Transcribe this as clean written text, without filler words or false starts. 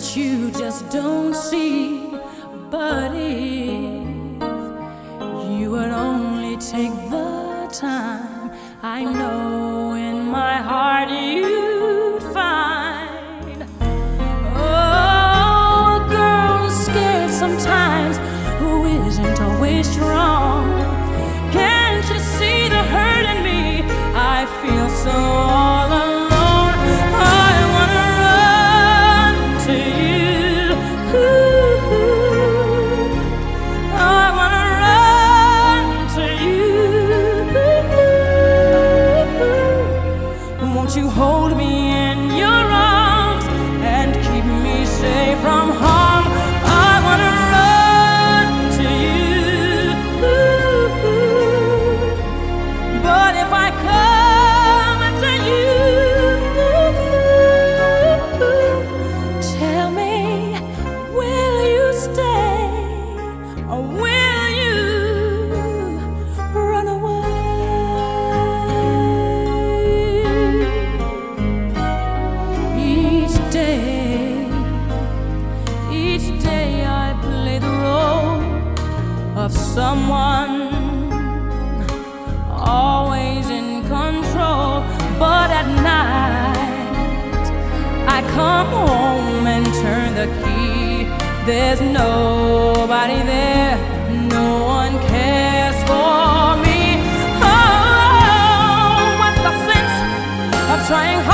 that you just don't see. But if you would only take the time, I know in my heart you'd find. Oh, a girl who's scared sometimes, who isn't always strong. Can't you see the hurt in me? I feel so all alone. I wanna run to you. I wanna run to you. Won't you hold me in your arms and keep me safe from harm? I wanna run to you. But if I come to you, tell me, will you stay or will you run away? Each day I play the role of someone always in control, but at night I come home and turn the key. There's nobody there, no one cares for me. Oh, what's the sense of trying